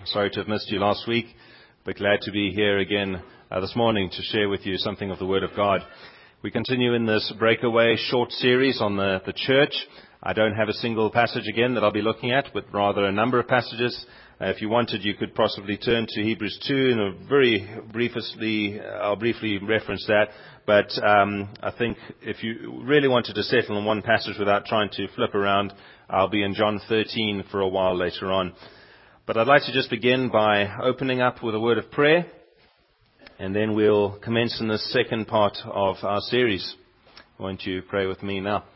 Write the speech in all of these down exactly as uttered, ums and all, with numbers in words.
Sorry to have missed you last week, but glad to be here again uh, this morning to share with you something of the Word of God. We continue in this breakaway short series on the, the church. I don't have a single passage again that I'll be looking at, but rather a number of passages. Uh, if you wanted, you could possibly turn to Hebrews two, and a very briefly, I'll briefly reference that. But um, I think if you really wanted to settle on one passage without trying to flip around, I'll be in John thirteen for a while later on. But I'd like to just begin by opening up with a word of prayer, and then we'll commence in the second part of our series. Won't you pray with me now?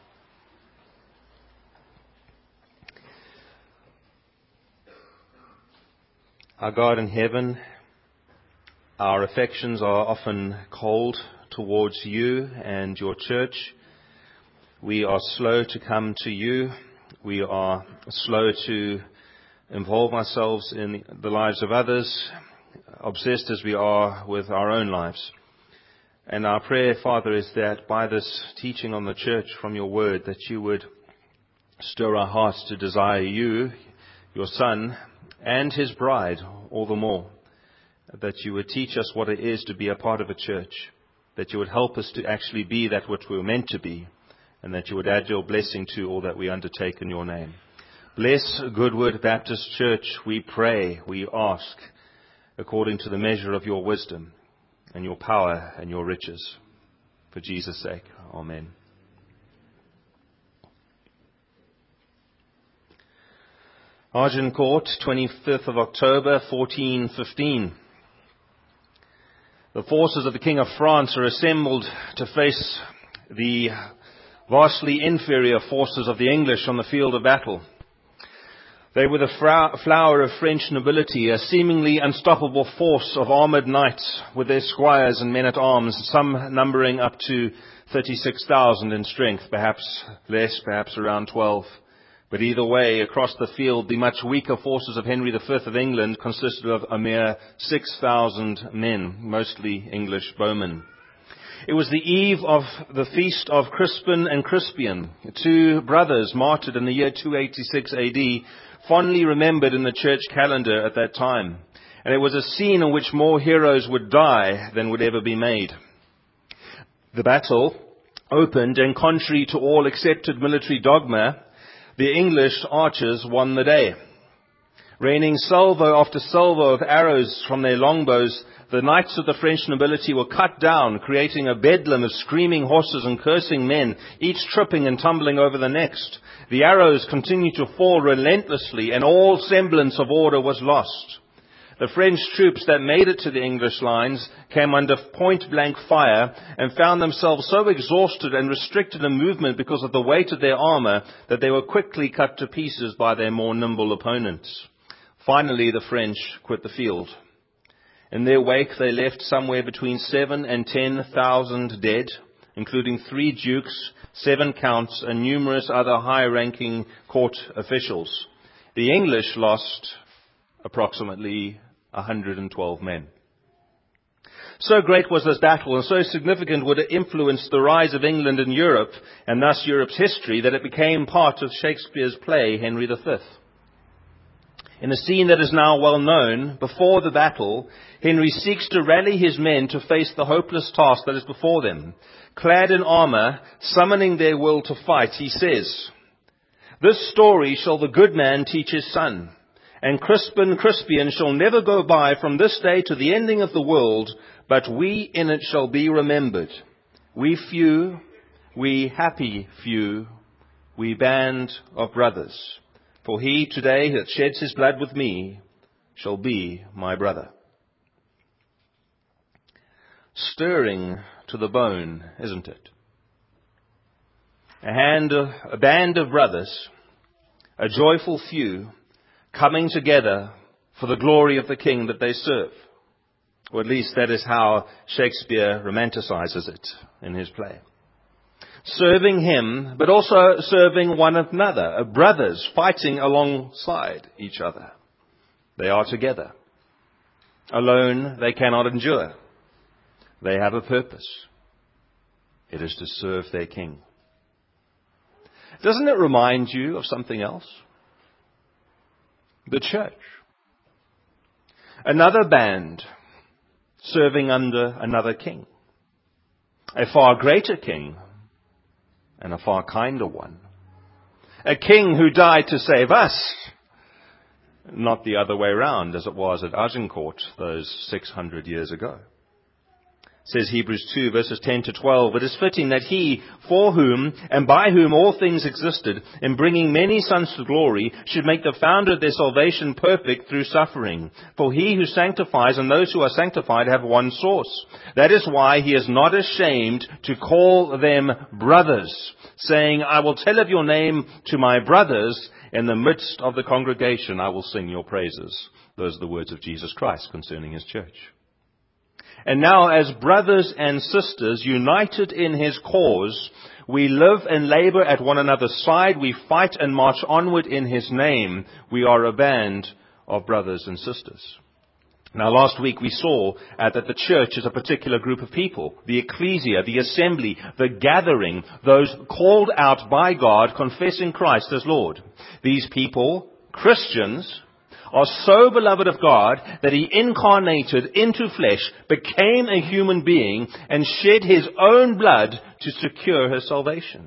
Our God in heaven, our affections are often cold towards you and your church. We are slow to come to you. We are slow to involve ourselves in the lives of others, obsessed as we are with our own lives. And our prayer, Father, is that by this teaching on the church from your word, that you would stir our hearts to desire you, your Son, and his bride all the more. That you would teach us what it is to be a part of a church. That you would help us to actually be that which we were meant to be. And that you would add your blessing to all that we undertake in your name. Bless Goodwood Baptist Church, we pray, we ask, according to the measure of your wisdom and your power and your riches. For Jesus' sake, amen. Agincourt, twenty-fifth of October, fourteen fifteen. The forces of the King of France are assembled to face the vastly inferior forces of the English on the field of battle. They were the flower of French nobility, a seemingly unstoppable force of armoured knights with their squires and men-at-arms, some numbering up to thirty-six thousand in strength, perhaps less, perhaps around twelve. But either way, across the field, the much weaker forces of Henry the Fifth of England consisted of a mere six thousand men, mostly English bowmen. It was the eve of the feast of Crispin and Crispian, two brothers martyred in the year two eighty-six A D, fondly remembered in the church calendar at that time. And it was a scene in which more heroes would die than would ever be made. The battle opened, and contrary to all accepted military dogma, the English archers won the day. Raining salvo after salvo of arrows from their longbows, the knights of the French nobility were cut down, creating a bedlam of screaming horses and cursing men, each tripping and tumbling over the next. The arrows continued to fall relentlessly, and all semblance of order was lost. The French troops that made it to the English lines came under point-blank fire and found themselves so exhausted and restricted in movement because of the weight of their armor that they were quickly cut to pieces by their more nimble opponents. Finally, the French quit the field. In their wake, they left somewhere between seven and ten thousand dead, including three dukes, seven counts, and numerous other high-ranking court officials. The English lost approximately one hundred twelve men. So great was this battle, and so significant would it influence the rise of England in Europe, and thus Europe's history, that it became part of Shakespeare's play, Henry the Fifth. In a scene that is now well known, before the battle, Henry seeks to rally his men to face the hopeless task that is before them. Clad in armour, summoning their will to fight, he says, "This story shall the good man teach his son, and Crispin Crispian shall never go by from this day to the ending of the world, but we in it shall be remembered. We few, we happy few, we band of brothers. For he today that sheds his blood with me shall be my brother." Stirring to the bone, isn't it? A, hand of, a band of brothers, a joyful few, coming together for the glory of the King that they serve. Or at least that is how Shakespeare romanticizes it in his play. Serving him, but also serving one another, brothers fighting alongside each other. They are together. Alone they cannot endure. They have a purpose. It is to serve their King. Doesn't it remind you of something else? The church. Another band serving under another king. A far greater king and a far kinder one. A king who died to save us, not the other way around as it was at Agincourt those six hundred years ago. Says Hebrews two, verses ten to twelve, it is fitting that he, for whom and by whom all things existed, in bringing many sons to glory, should make the founder of their salvation perfect through suffering. For he who sanctifies and those who are sanctified have one source. That is why he is not ashamed to call them brothers, saying, I will tell of your name to my brothers. In the midst of the congregation, I will sing your praises. Those are the words of Jesus Christ concerning his church. And now, as brothers and sisters united in his cause, we live and labor at one another's side. We fight and march onward in his name. We are a band of brothers and sisters. Now, last week we saw uh, that the church is a particular group of people. The ecclesia, the assembly, the gathering, those called out by God, confessing Christ as Lord. These people, Christians, are so beloved of God that he incarnated into flesh, became a human being, and shed his own blood to secure her salvation.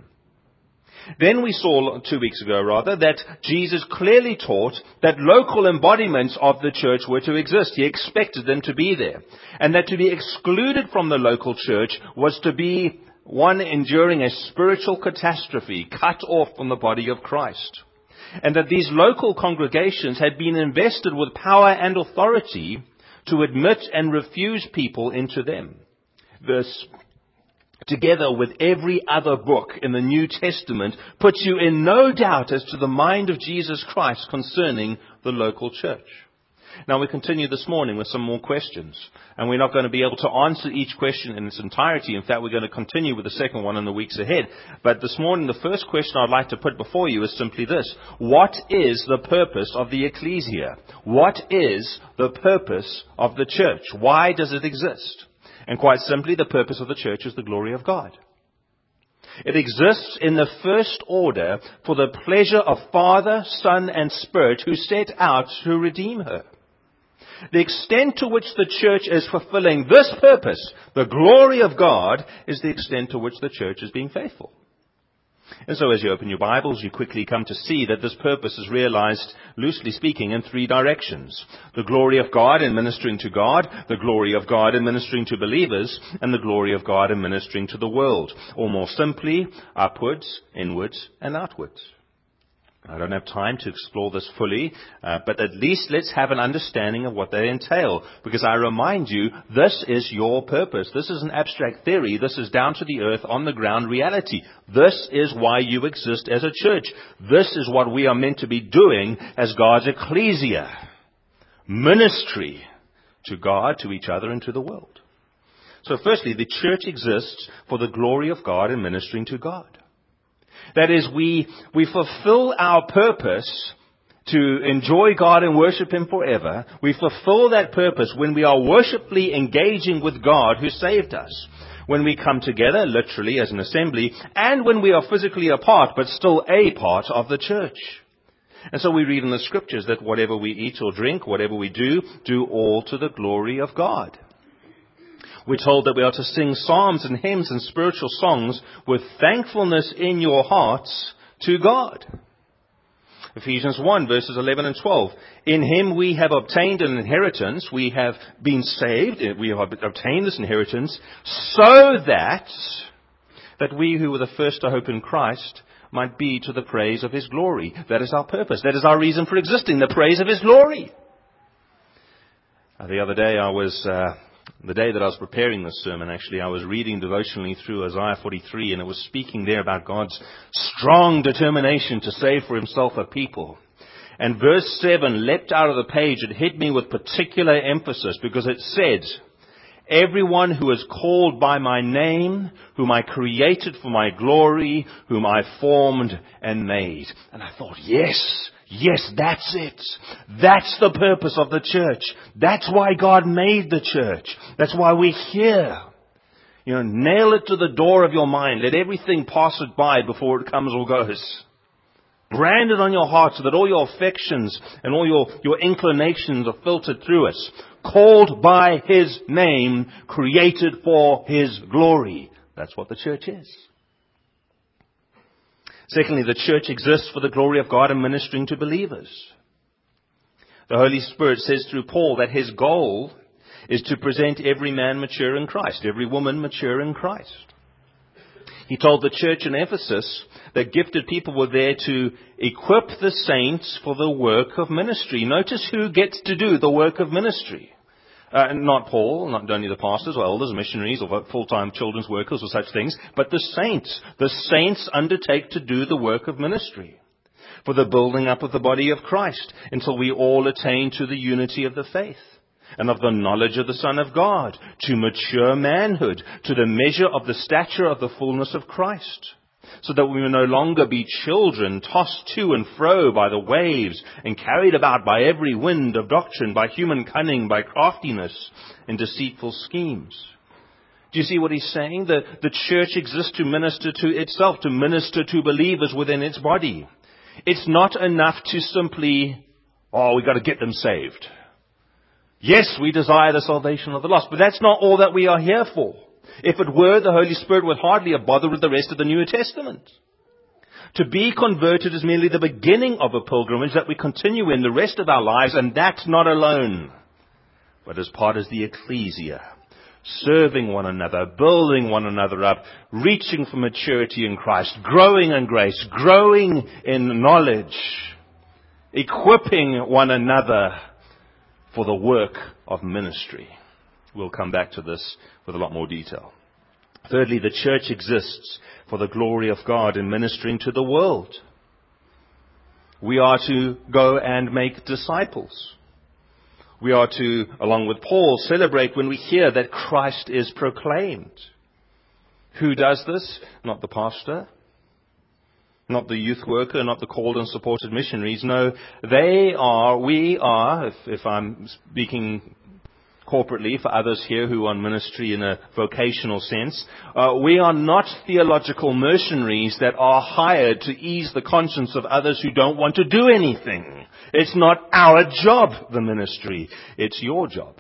Then we saw, two weeks ago rather, that Jesus clearly taught that local embodiments of the church were to exist. He expected them to be there. And that to be excluded from the local church was to be one enduring a spiritual catastrophe, cut off from the body of Christ. And that these local congregations had been invested with power and authority to admit and refuse people into them. This, together with every other book in the New Testament, puts you in no doubt as to the mind of Jesus Christ concerning the local church. Now we continue this morning with some more questions. And we're not going to be able to answer each question in its entirety. In fact, we're going to continue with the second one in the weeks ahead. But this morning, the first question I'd like to put before you is simply this. What is the purpose of the ecclesia? What is the purpose of the church? Why does it exist? And quite simply, the purpose of the church is the glory of God. It exists in the first order for the pleasure of Father, Son, and Spirit who set out to redeem her. The extent to which the church is fulfilling this purpose, the glory of God, is the extent to which the church is being faithful. And so as you open your Bibles, you quickly come to see that this purpose is realized, loosely speaking, in three directions. The glory of God in ministering to God, the glory of God in ministering to believers, and the glory of God in ministering to the world. Or more simply, upwards, inwards, and outwards. I don't have time to explore this fully, uh, but at least let's have an understanding of what they entail. Because I remind you, this is your purpose. This is an abstract theory. This is down to the earth, on the ground reality. This is why you exist as a church. This is what we are meant to be doing as God's ecclesia. Ministry to God, to each other, and to the world. So firstly, the church exists for the glory of God and ministering to God. That is, we, we fulfill our purpose to enjoy God and worship Him forever. We fulfill that purpose when we are worshipfully engaging with God who saved us. When we come together, literally as an assembly, and when we are physically apart, but still a part of the church. And so we read in the Scriptures that whatever we eat or drink, whatever we do, do all to the glory of God. We're told that we are to sing psalms and hymns and spiritual songs with thankfulness in your hearts to God. Ephesians one, verses eleven and twelve. In Him we have obtained an inheritance. We have been saved. We have obtained this inheritance so that, that we who were the first to hope in Christ might be to the praise of His glory. That is our purpose. That is our reason for existing, the praise of His glory. Uh, the other day I was... Uh, The day that I was preparing this sermon, actually, I was reading devotionally through Isaiah forty-three, and it was speaking there about God's strong determination to save for Himself a people. And verse seven leapt out of the page. It hit me with particular emphasis because it said, everyone who is called by my name, whom I created for my glory, whom I formed and made. And I thought, yes, yes, that's it. That's the purpose of the church. That's why God made the church. That's why we're here. You know, nail it to the door of your mind. Let everything pass it by before it comes or goes. branded on your heart so that all your affections and all your, your inclinations are filtered through us. Called by His name, created for His glory. That's what the church is. Secondly, the church exists for the glory of God and ministering to believers. The Holy Spirit says through Paul that his goal is to present every man mature in Christ, every woman mature in Christ. He told the church in Ephesus that gifted people were there to equip the saints for the work of ministry. Notice who gets to do the work of ministry. Uh, not Paul, not only the pastors or elders, missionaries or full-time children's workers or such things, but the saints. The saints undertake to do the work of ministry for the building up of the body of Christ until we all attain to the unity of the faith and of the knowledge of the Son of God, to mature manhood, to the measure of the stature of the fullness of Christ, so that we may no longer be children tossed to and fro by the waves and carried about by every wind of doctrine, by human cunning, by craftiness and deceitful schemes. Do you see what he's saying? The, the church exists to minister to itself, to minister to believers within its body. It's not enough to simply, oh, we've got to get them saved. Yes, we desire the salvation of the lost, but that's not all that we are here for. If it were, the Holy Spirit would hardly have bothered with the rest of the New Testament. To be converted is merely the beginning of a pilgrimage that we continue in the rest of our lives, and that's not alone, but as part of the ecclesia, serving one another, building one another up, reaching for maturity in Christ, growing in grace, growing in knowledge, equipping one another for the work of ministry. We'll come back to this with a lot more detail. Thirdly, the church exists for the glory of God in ministering to the world. We are to go and make disciples. We are to, along with Paul, celebrate when we hear that Christ is proclaimed. Who does this? Not the pastor, not the youth worker, not the called and supported missionaries. No, they are, we are, if, if I'm speaking corporately for others here who are in ministry in a vocational sense, uh, we are not theological mercenaries that are hired to ease the conscience of others who don't want to do anything. It's not our job, the ministry. It's your job.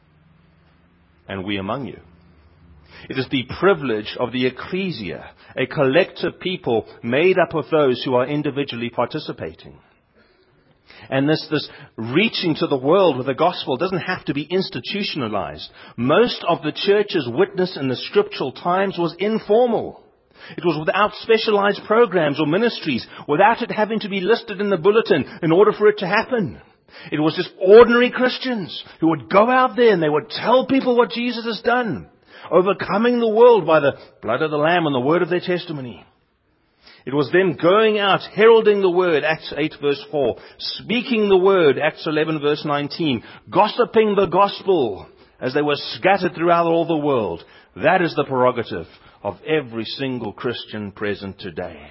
And we among you. It is the privilege of the ecclesia, a collective people made up of those who are individually participating. And this, this reaching to the world with the gospel doesn't have to be institutionalized. Most of the church's witness in the scriptural times was informal. It was without specialized programs or ministries, without it having to be listed in the bulletin in order for it to happen. It was just ordinary Christians who would go out there and they would tell people what Jesus has done, overcoming the world by the blood of the Lamb and the word of their testimony. It was them going out, heralding the word, Acts eight verse four, speaking the word, Acts eleven verse nineteen, gossiping the gospel as they were scattered throughout all the world. That is the prerogative of every single Christian present today.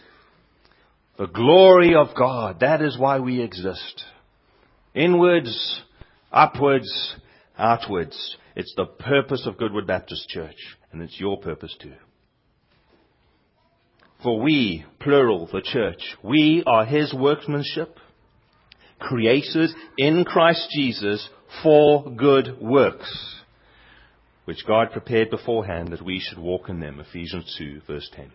The glory of God, that is why we exist. Inwards, upwards, outwards. It's the purpose of Goodwood Baptist Church, and it's your purpose too. For we, plural, the church, we are His workmanship, created in Christ Jesus for good works, which God prepared beforehand that we should walk in them. Ephesians two, verse ten.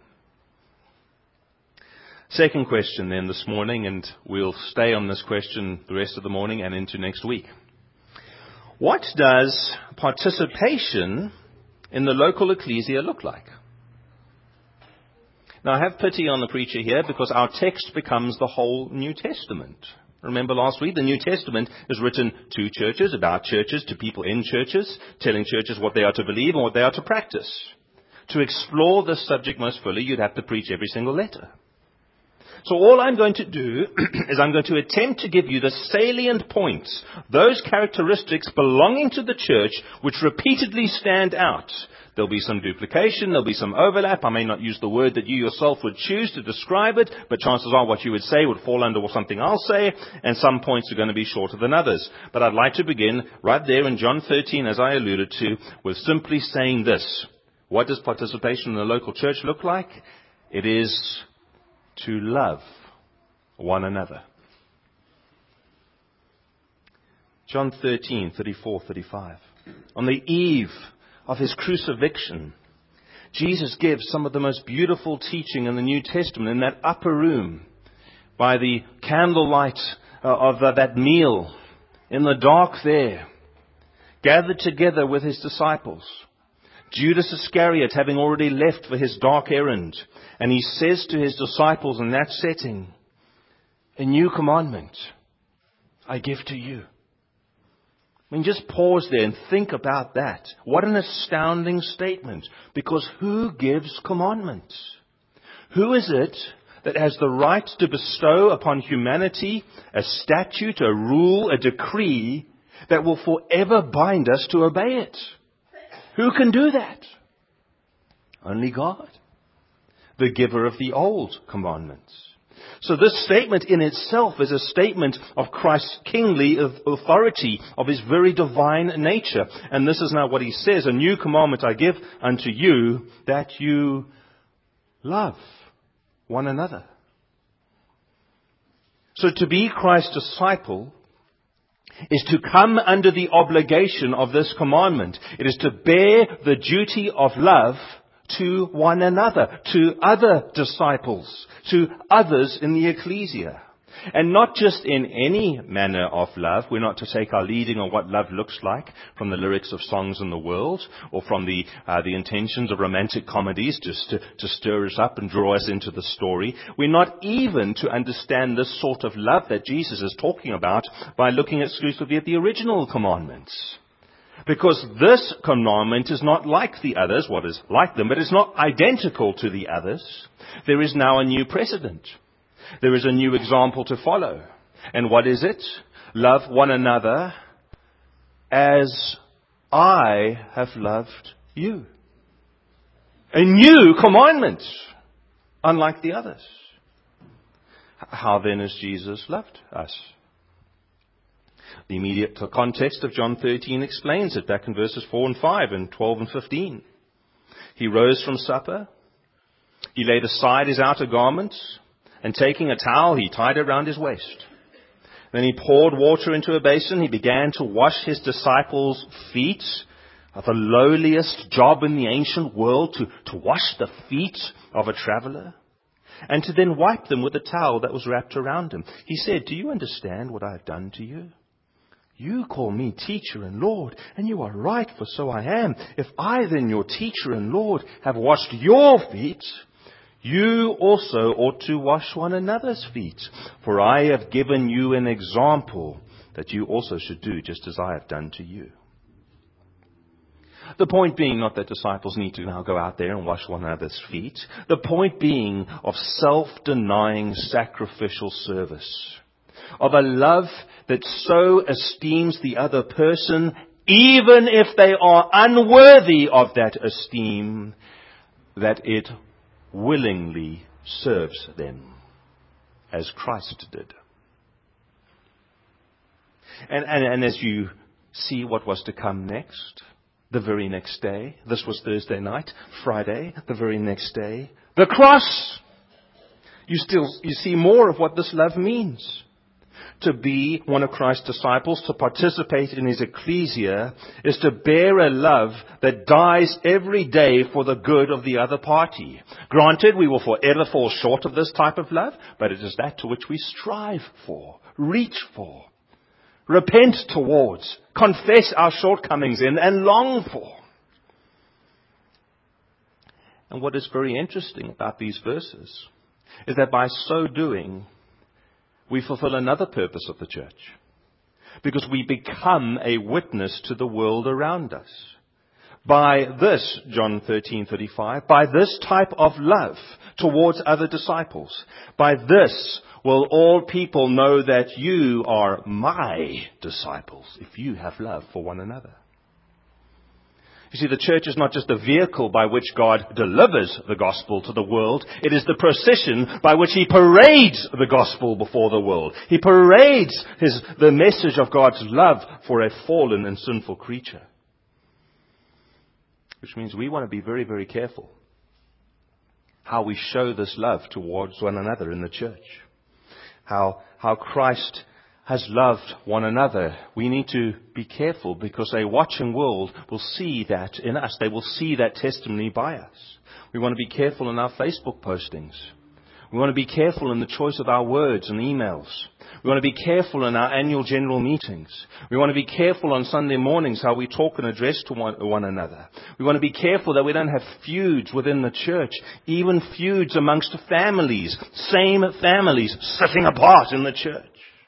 Second question then this morning, and we'll stay on this question the rest of the morning and into next week. What does participation in the local ecclesia look like? Now, I have pity on the preacher here because our text becomes the whole New Testament. Remember last week, the New Testament is written to churches, about churches, to people in churches, telling churches what they are to believe and what they are to practice. To explore this subject most fully, you'd have to preach every single letter. So all I'm going to do is I'm going to attempt to give you the salient points, those characteristics belonging to the church which repeatedly stand out. There'll be some duplication, there'll be some overlap. I may not use the word that you yourself would choose to describe it, but chances are what you would say would fall under something I'll say, and some points are going to be shorter than others. But I'd like to begin right there in John thirteen, as I alluded to, with simply saying this. What does participation in the local church look like? It is to love one another. John thirteen, thirty-four, thirty-five. On the eve of his crucifixion, Jesus gives some of the most beautiful teaching in the New Testament in that upper room by the candlelight of that meal, in the dark there, gathered together with his disciples. Judas Iscariot having already left for his dark errand. And he says to his disciples in that setting, a new commandment I give to you. I mean, just pause there and think about that. What an astounding statement. Because who gives commandments? Who is it that has the right to bestow upon humanity a statute, a rule, a decree that will forever bind us to obey it? Who can do that? Only God, the giver of the old commandments. So this statement in itself is a statement of Christ's kingly authority, of his very divine nature. And this is now what he says, a new commandment I give unto you, that you love one another. So to be Christ's disciple is to come under the obligation of this commandment. It is to bear the duty of love to one another, to other disciples, to others in the ecclesia. And not just in any manner of love. We're not to take our leading on what love looks like from the lyrics of songs in the world or from the uh, the intentions of romantic comedies just to, to stir us up and draw us into the story. We're not even to understand this sort of love that Jesus is talking about by looking exclusively at the original commandments. Because this commandment is not like the others, what is like them, but it's not identical to the others. There is now a new precedent. There is a new example to follow. And what is it? Love one another as I have loved you. A new commandment, unlike the others. How then has Jesus loved us? The immediate context of John thirteen explains it back in verses four and five and twelve and fifteen. He rose from supper. He laid aside his outer garments. And taking a towel, he tied it around his waist. Then he poured water into a basin. He began to wash his disciples' feet. The lowliest job in the ancient world, to, to wash the feet of a traveler. And to then wipe them with a towel that was wrapped around him. He said, do you understand what I have done to you? You call me teacher and Lord, and you are right, for so I am. If I then, your teacher and Lord, have washed your feet, you also ought to wash one another's feet. For I have given you an example that you also should do just as I have done to you. The point being not that disciples need to now go out there and wash one another's feet. The point being of self-denying sacrificial service. Of a love that so esteems the other person, even if they are unworthy of that esteem, that it willingly serves them, as Christ did. And, and, and as you see what was to come next, the very next day, this was Thursday night, Friday, the very next day, the cross. You still, you see more of what this love means. To be one of Christ's disciples, to participate in his ecclesia, is to bear a love that dies every day for the good of the other party. Granted, we will forever fall short of this type of love, but it is that to which we strive for, reach for, repent towards, confess our shortcomings in, and long for. And what is very interesting about these verses is that by so doing, we fulfill another purpose of the church. Because we become a witness to the world around us. By this, John thirteen thirty-five, by this type of love towards other disciples, by this will all people know that you are my disciples, if you have love for one another. You see, the church is not just the vehicle by which God delivers the gospel to the world. It is the procession by which he parades the gospel before the world. He parades his, the message of God's love for a fallen and sinful creature. Which means we want to be very, very careful how we show this love towards one another in the church. how, how Christ has loved one another. We need to be careful because a watching world will see that in us. They will see that testimony by us. We want to be careful in our Facebook postings. We want to be careful in the choice of our words and emails. We want to be careful in our annual general meetings. We want to be careful on Sunday mornings how we talk and address to one, one another. We want to be careful that we don't have feuds within the church, even feuds amongst families, same families sitting apart in the church.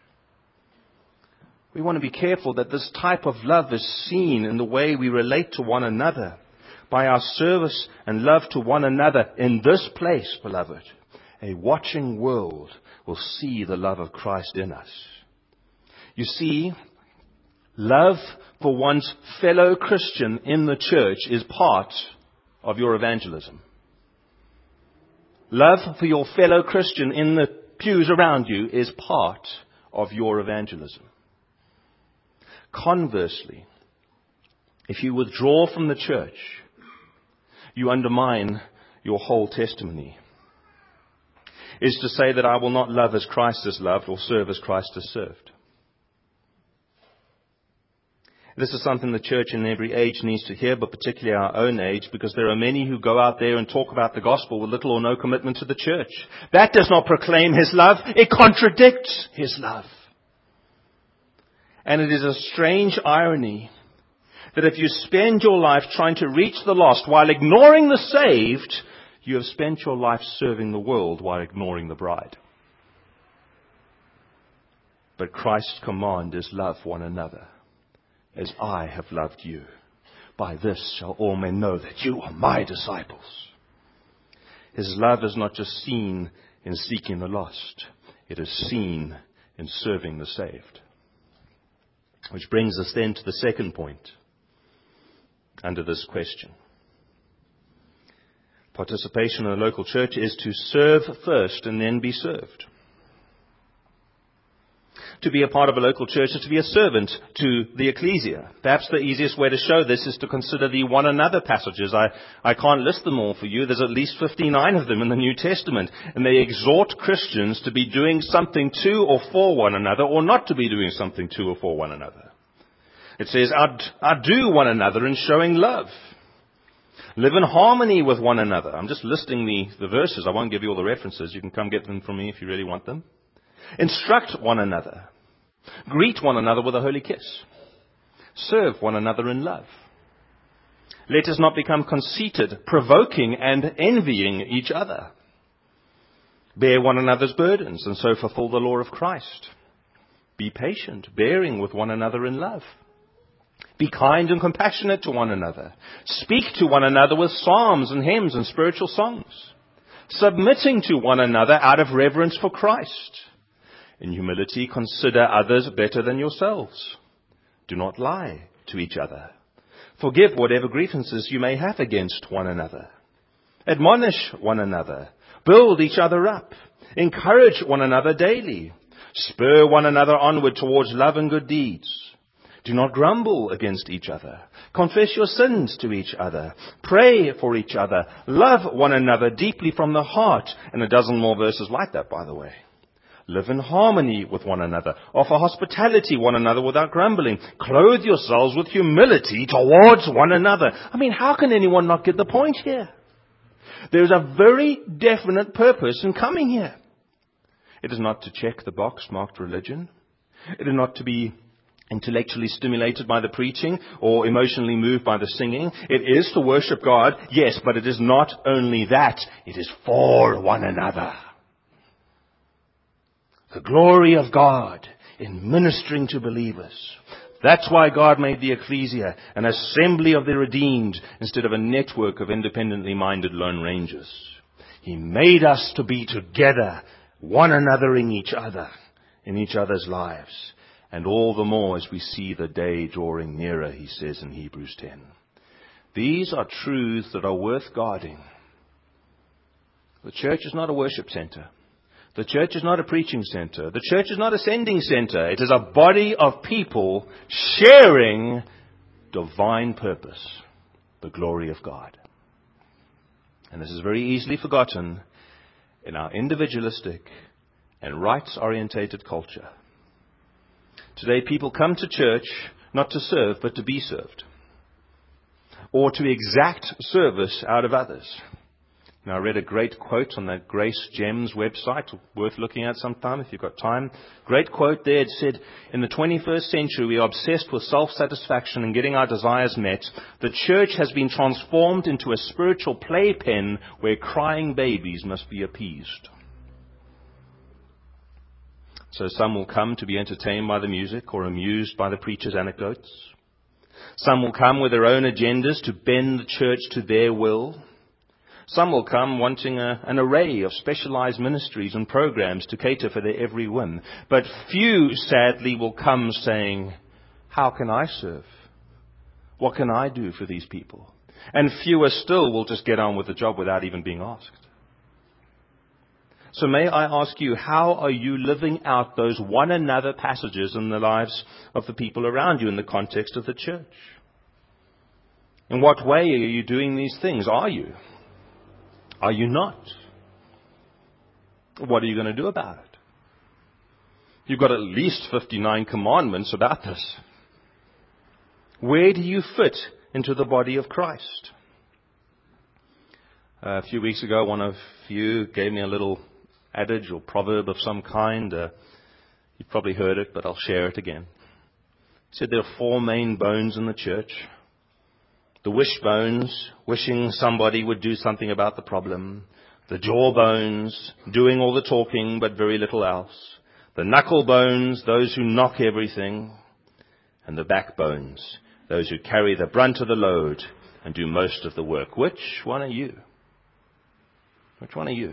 We want to be careful that this type of love is seen in the way we relate to one another, by our service and love to one another in this place, beloved. A watching world will see the love of Christ in us. You see, love for one's fellow Christian in the church is part of your evangelism. Love for your fellow Christian in the pews around you is part of your evangelism. Conversely, if you withdraw from the church, you undermine your whole testimony. Is to say that I will not love as Christ has loved or serve as Christ has served. This is something the church in every age needs to hear, but particularly our own age, because there are many who go out there and talk about the gospel with little or no commitment to the church. That does not proclaim His love. It contradicts His love. And it is a strange irony that if you spend your life trying to reach the lost while ignoring the saved, you have spent your life serving the world while ignoring the bride. But Christ's command is love one another as I have loved you. By this shall all men know that you are my disciples. His love is not just seen in seeking the lost. It is seen in serving the saved. Which brings us then to the second point under this question. Participation in a local church is to serve first and then be served. To be a part of a local church is to be a servant to the ecclesia. Perhaps the easiest way to show this is to consider the one another passages. I, I can't list them all for you. There's at least fifty-nine of them in the New Testament. And they exhort Christians to be doing something to or for one another, or not to be doing something to or for one another. It says, outdo one another in showing love. Live in harmony with one another. I'm just listing the, the verses. I won't give you all the references. You can come get them from me if you really want them. Instruct one another. Greet one another with a holy kiss. Serve one another in love. Let us not become conceited, provoking and envying each other. Bear one another's burdens and so fulfill the law of Christ. Be patient, bearing with one another in love. Be kind and compassionate to one another. Speak to one another with psalms and hymns and spiritual songs. Submitting to one another out of reverence for Christ. In humility, consider others better than yourselves. Do not lie to each other. Forgive whatever grievances you may have against one another. Admonish one another. Build each other up. Encourage one another daily. Spur one another onward towards love and good deeds. Do not grumble against each other. Confess your sins to each other. Pray for each other. Love one another deeply from the heart. And a dozen more verses like that, by the way. Live in harmony with one another. Offer hospitality one another without grumbling. Clothe yourselves with humility towards one another. I mean, how can anyone not get the point here? There's a very definite purpose in coming here. It is not to check the box marked religion. It is not to be intellectually stimulated by the preaching or emotionally moved by the singing. It is to worship God, yes, but it is not only that. It is for one another. The glory of God in ministering to believers. That's why God made the ecclesia an assembly of the redeemed instead of a network of independently minded lone rangers. He made us to be together, one another in each other, in each other's lives. And all the more as we see the day drawing nearer, he says in Hebrews ten. These are truths that are worth guarding. The church is not a worship center. The church is not a preaching center. The church is not a sending center. It is a body of people sharing divine purpose, the glory of God. And this is very easily forgotten in our individualistic and rights-orientated culture. Today, people come to church not to serve, but to be served, or to exact service out of others. Now, I read a great quote on the Grace Gems website, worth looking at sometime if you've got time. Great quote there. It said, in the twenty-first century, we are obsessed with self-satisfaction and getting our desires met. The church has been transformed into a spiritual playpen where crying babies must be appeased. So some will come to be entertained by the music or amused by the preacher's anecdotes. Some will come with their own agendas to bend the church to their will. Some will come wanting a, an array of specialized ministries and programs to cater for their every whim. But few, sadly, will come saying, how can I serve? What can I do for these people? And fewer still will just get on with the job without even being asked. So may I ask you, how are you living out those one another passages in the lives of the people around you in the context of the church? In what way are you doing these things? Are you? Are you not? What are you going to do about it? You've got at least fifty-nine commandments about this. Where do you fit into the body of Christ? Uh, a few weeks ago, one of you gave me a little adage or proverb of some kind. Uh, you've probably heard it, but I'll share it again. He said there are four main bones in the church. The wish bones, wishing somebody would do something about the problem. The jaw bones, doing all the talking but very little else. The knuckle bones, those who knock everything. And the backbones, those who carry the brunt of the load and do most of the work. Which one are you? Which one are you?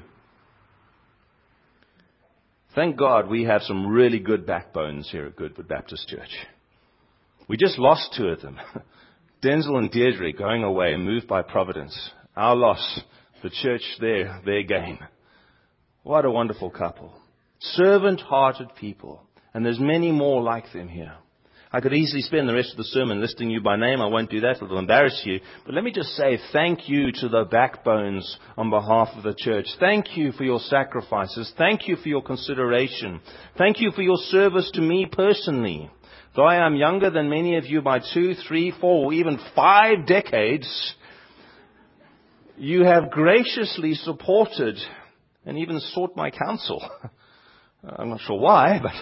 Thank God we have some really good backbones here at Goodwood Baptist Church. We just lost two of them. Denzel and Deirdre going away and moved by providence. Our loss, the church their, their gain. What a wonderful couple. Servant-hearted people. And there's many more like them here. I could easily spend the rest of the sermon listing you by name. I won't do that. It'll embarrass you. But let me just say thank you to the backbones on behalf of the church. Thank you for your sacrifices. Thank you for your consideration. Thank you for your service to me personally. Though I am younger than many of you by two, three, four, or even five decades, you have graciously supported and even sought my counsel. I'm not sure why, but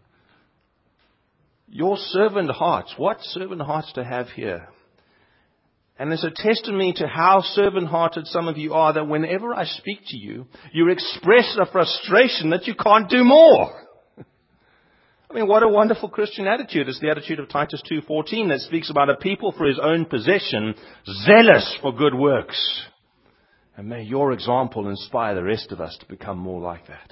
your servant hearts, what servant hearts to have here. And it's a testimony to how servant-hearted some of you are, that whenever I speak to you, you express a frustration that you can't do more. I mean, what a wonderful Christian attitude. It's the attitude of Titus two fourteen that speaks about a people for his own possession, zealous for good works. And may your example inspire the rest of us to become more like that.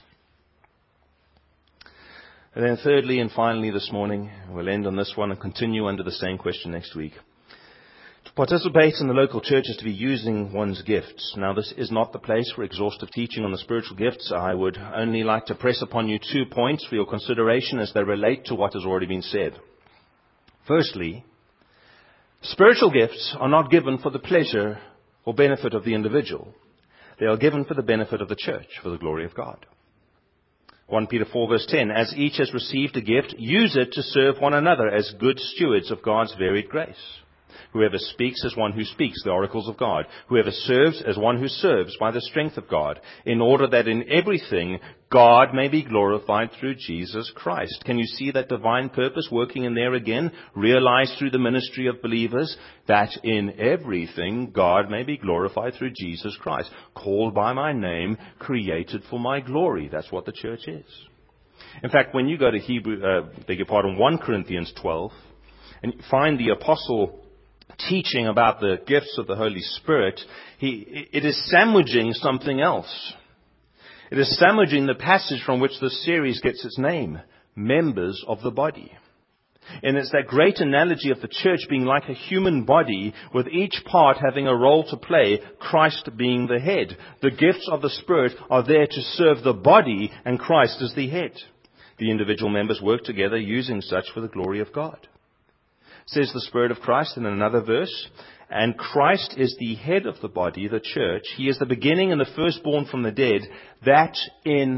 And then thirdly and finally this morning, we'll end on this one and continue under the same question next week. To participate in the local church is to be using one's gifts. Now, this is not the place for exhaustive teaching on the spiritual gifts. I would only like to press upon you two points for your consideration as they relate to what has already been said. Firstly, spiritual gifts are not given for the pleasure or benefit of the individual. They are given for the benefit of the church, for the glory of God. First Peter four verse ten, as each has received a gift, use it to serve one another as good stewards of God's varied grace. Whoever speaks as one who speaks the oracles of God. Whoever serves as one who serves by the strength of God, in order that in everything God may be glorified through Jesus Christ. Can you see that divine purpose working in there again? Realized through the ministry of believers, that in everything God may be glorified through Jesus Christ. Called by my name, created for my glory. That's what the church is. In fact, when you go to Hebrew, uh, beg your pardon, First Corinthians twelve, and find the apostle teaching about the gifts of the Holy Spirit, he, it is sandwiching something else. It is sandwiching the passage from which this series gets its name, members of the body. And it's that great analogy of the church being like a human body, with each part having a role to play, Christ being the head. The gifts of the Spirit are there to serve the body, and Christ is the head. The individual members work together using such for the glory of God. Says the Spirit of Christ in another verse, and Christ is the head of the body, the church. He is the beginning and the firstborn from the dead, that in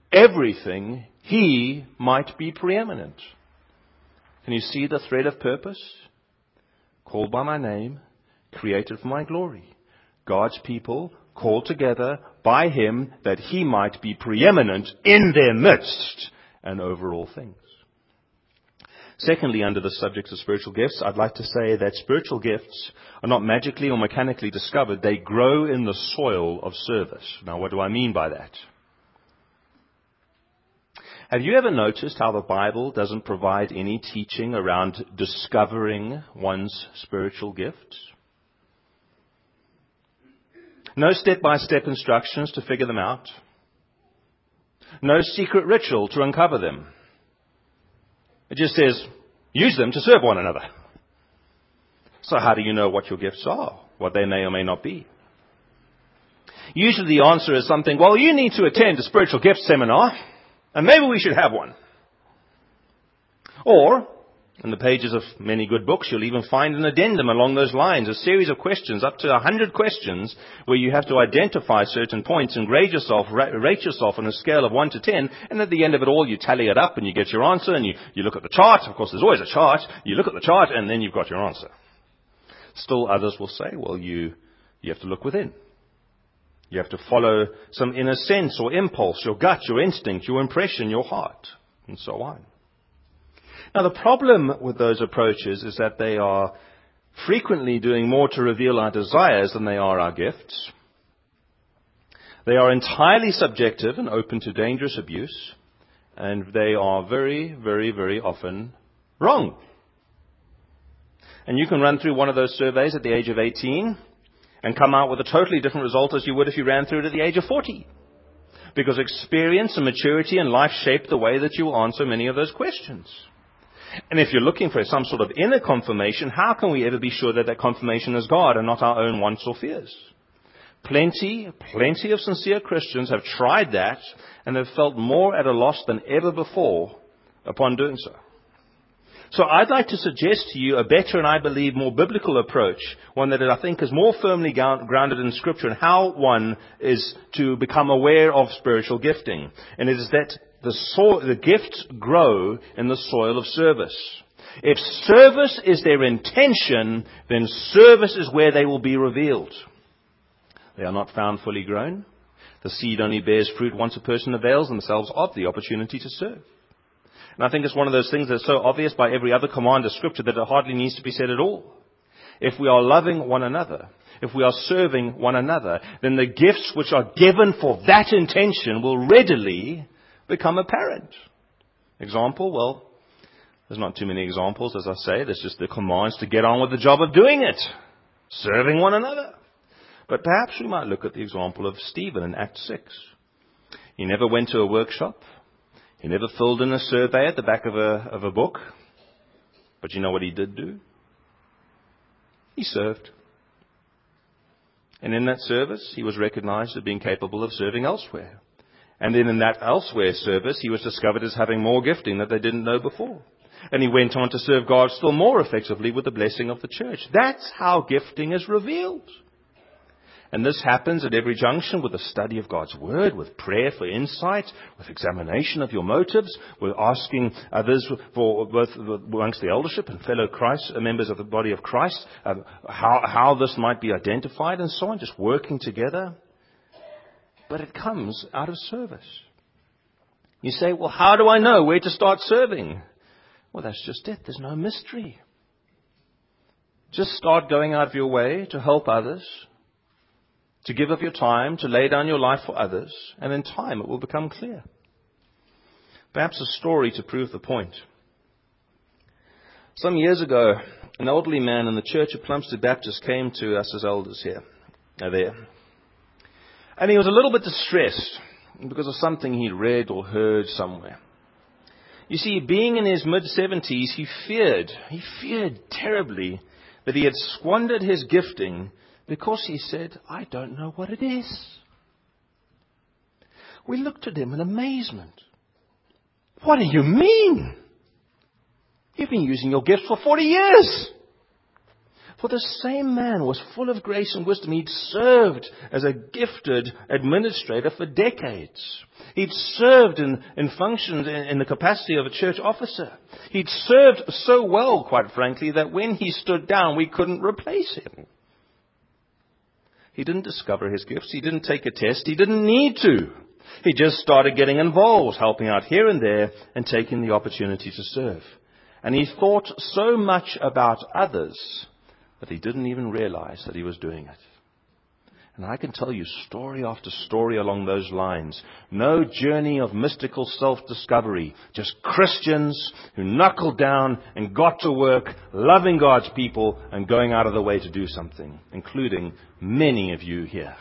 everything He might be preeminent. Can you see the thread of purpose? Called by my name, created for my glory. God's people called together by Him that He might be preeminent in their midst and over all things. Secondly, under the subject of spiritual gifts, I'd like to say that spiritual gifts are not magically or mechanically discovered. They grow in the soil of service. Now, what do I mean by that? Have you ever noticed how the Bible doesn't provide any teaching around discovering one's spiritual gifts? No step-by-step instructions to figure them out. No secret ritual to uncover them. It just says, use them to serve one another. So how do you know what your gifts are? What they may or may not be? Usually the answer is something, well, you need to attend a spiritual gifts seminar, and maybe we should have one. Or, in the pages of many good books, you'll even find an addendum along those lines, a series of questions, up to a hundred questions, where you have to identify certain points and grade yourself, rate yourself on a scale of one to ten, and at the end of it all, you tally it up and you get your answer, and you, you look at the chart. Of course, there's always a chart. You look at the chart, and then you've got your answer. Still others will say, well, you, you have to look within. You have to follow some inner sense or impulse, your gut, your instinct, your impression, your heart, and so on. Now, the problem with those approaches is that they are frequently doing more to reveal our desires than they are our gifts. They are entirely subjective and open to dangerous abuse, and they are very, very, very often wrong. And you can run through one of those surveys at the age of eighteen and come out with a totally different result as you would if you ran through it at the age of forty. Because experience and maturity in life shape the way that you will answer many of those questions. And if you're looking for some sort of inner confirmation, how can we ever be sure that that confirmation is God and not our own wants or fears? Plenty, plenty of sincere Christians have tried that and have felt more at a loss than ever before upon doing so. So I'd like to suggest to you a better and I believe more biblical approach, one that I think is more firmly grounded in Scripture and how one is to become aware of spiritual gifting. And it is that the, soil, the gifts grow in the soil of service. If service is their intention, then service is where they will be revealed. They are not found fully grown. The seed only bears fruit once a person avails themselves of the opportunity to serve. And I think it's one of those things that's so obvious by every other command of Scripture that it hardly needs to be said at all. If we are loving one another, if we are serving one another, then the gifts which are given for that intention will readily become apparent. Example, well, there's not too many examples, as I say. There's just the commands to get on with the job of doing it, serving one another. But perhaps we might look at the example of Stephen in Acts six. He never went to a workshop. He never filled in a survey at the back of a, of a book. But you know what he did do? He served. And in that service, he was recognized as being capable of serving elsewhere. And then in that elsewhere service, he was discovered as having more gifting that they didn't know before. And he went on to serve God still more effectively with the blessing of the church. That's how gifting is revealed. And this happens at every junction with the study of God's Word, with prayer for insight, with examination of your motives, with asking others, for both amongst the eldership and fellow Christ, members of the body of Christ, uh, how, how this might be identified and so on, just working together. But it comes out of service. You say, well, how do I know where to start serving? Well, that's just it. There's no mystery. Just start going out of your way to help others, to give up your time, to lay down your life for others, and in time it will become clear. Perhaps a story to prove the point. Some years ago, an elderly man in the Church of Plumstead Baptist came to us as elders here, uh, there. And he was a little bit distressed because of something he'd read or heard somewhere. You see, being in his mid-seventies, he feared, he feared terribly that he had squandered his gifting because he said, I don't know what it is. We looked at him in amazement. What do you mean? You've been using your gifts for forty years. For the same man was full of grace and wisdom. He'd served as a gifted administrator for decades. He'd served in, in functions in, in the capacity of a church officer. He'd served so well, quite frankly, that when he stood down, we couldn't replace him. He didn't discover his gifts. He didn't take a test. He didn't need to. He just started getting involved, helping out here and there, and taking the opportunity to serve. And he thought so much about others that he didn't even realize that he was doing it. And I can tell you story after story along those lines. No journey of mystical self-discovery. Just Christians who knuckled down and got to work, loving God's people and going out of the way to do something, including many of you here.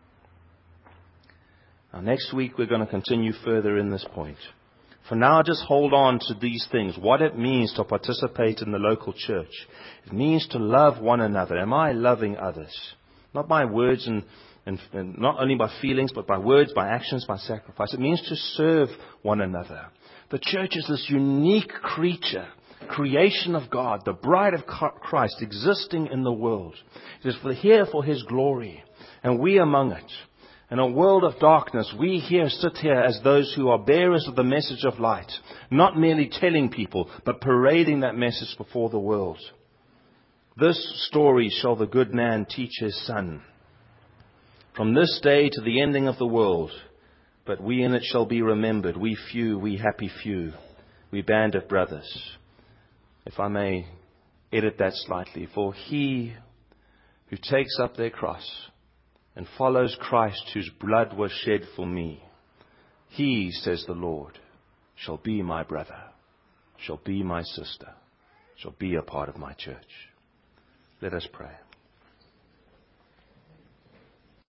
Now, next week we're going to continue further in this point. For now, just hold on to these things. What it means to participate in the local church. It means to love one another. Am I loving others? Not by words and, and, and not only by feelings, but by words, by actions, by sacrifice. It means to serve one another. The church is this unique creature, creation of God, the bride of Christ existing in the world. It is for, here for His glory, and we among it. In a world of darkness, we here sit here as those who are bearers of the message of light, not merely telling people, but parading that message before the world. This story shall the good man teach his son. From this day to the ending of the world, but we in it shall be remembered, we few, we happy few, we band of brothers. If I may edit that slightly, for he who takes up their cross and follows Christ whose blood was shed for me, he, says the Lord, shall be my brother, shall be my sister, shall be a part of my church. Let us pray.